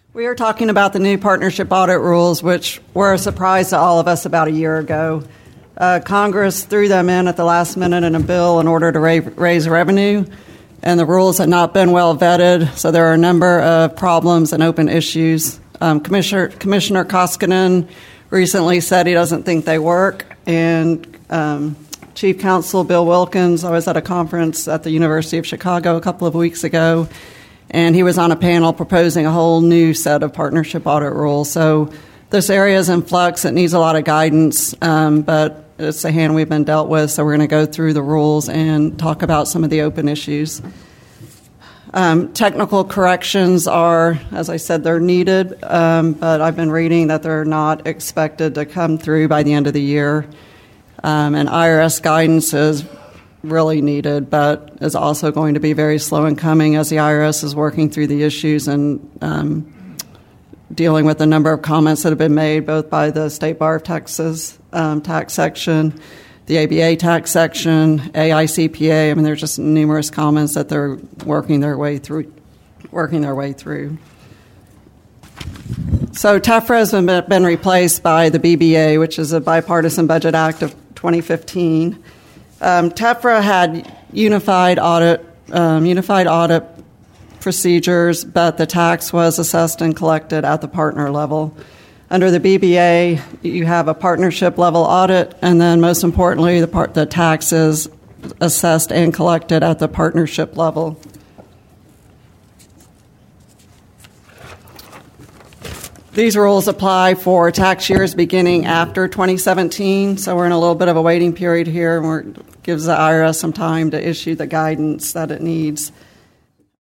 We are talking about the new partnership audit rules, which were a surprise to all of us about a year ago. Congress threw them in at the last minute in a bill in order to raise revenue, and the rules had not been well vetted, so there are a number of problems and open issues. Commissioner Koskinen recently said he doesn't think they work, and Chief Counsel Bill Wilkins, I was at a conference at the University of Chicago a couple of weeks ago, and he was on a panel proposing a whole new set of partnership audit rules. So this area is in flux. It needs a lot of guidance, but it's the hand we've been dealt with, so we're going to go through the rules and talk about some of the open issues. Technical corrections are, as I said, they're needed, but I've been reading that they're not expected to come through by the end of the year. And IRS guidance is really needed, but is also going to be very slow in coming as the IRS is working through the issues and dealing with a number of comments that have been made both by the State Bar of Texas tax section, the ABA tax section, AICPA. I mean, there's just numerous comments that they're working their way through. So TEFRA has been replaced by the BBA, which is a Bipartisan Budget Act of 2015. TEFRA had unified audit procedures, but the tax was assessed and collected at the partner level. Under the BBA, you have a partnership level audit, and then most importantly, the tax is assessed and collected at the partnership level. These rules apply for tax years beginning after 2017, so we're in a little bit of a waiting period here, and it gives the IRS some time to issue the guidance that it needs.